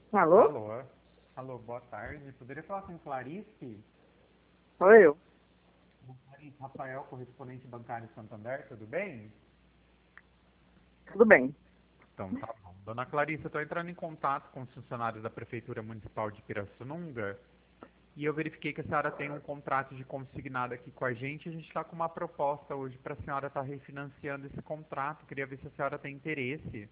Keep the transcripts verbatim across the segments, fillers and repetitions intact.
Alô? Alô? Alô, boa tarde. Poderia falar com Clarice? Sou eu. Clarice, Rafael, correspondente bancário Santander, tudo bem? Tudo bem. Então, tá bom. Dona Clarice, eu estou entrando em contato com os funcionários da Prefeitura Municipal de Pirassununga e eu verifiquei que a senhora tem um contrato de consignado aqui com a gente. A gente está com uma proposta hoje para a senhora estar refinanciando esse contrato. Queria ver se a senhora tem interesse.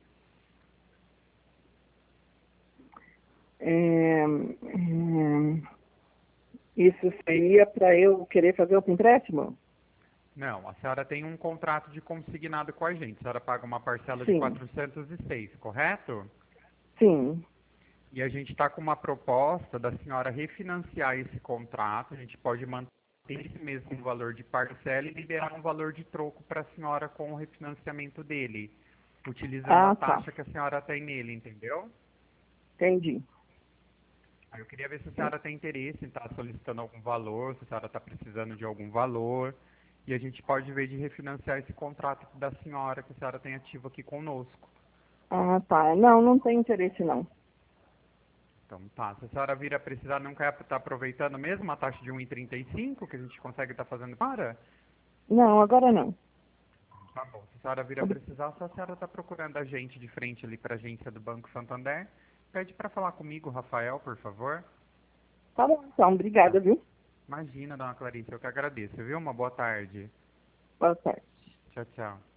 É, é, isso seria para eu querer fazer outro empréstimo? Não, a senhora tem um contrato de consignado com a gente. A senhora paga uma parcela de Sim, quatrocentos e seis, correto? sim. E a gente está com uma proposta da senhora refinanciar esse contrato. A gente pode manter esse mesmo valor de parcela e liberar um valor de troco para a senhora com o refinanciamento dele, utilizando a Ah, tá. taxa que a senhora tem nele, entendeu? Entendi. Aí eu queria ver se a senhora tem interesse em estar solicitando algum valor, se a senhora está precisando de algum valor. E a gente pode ver de refinanciar esse contrato da senhora que a senhora tem ativo aqui conosco. Ah, tá. Não, não tem interesse não. Então tá, se a senhora vir a precisar, não quer estar aproveitando mesmo a taxa de um e trinta e cinco que a gente consegue estar fazendo para? Não, agora não. Tá bom. Se a senhora vir a Obri- precisar, se a senhora está procurando a gente de frente ali para a agência do Banco Santander, pede para falar comigo, Rafael, por favor. Tá bom, então. Tá. Obrigada, viu? Imagina, dona Clarice, eu que agradeço, viu? Uma boa tarde. Boa tarde. Tchau, tchau.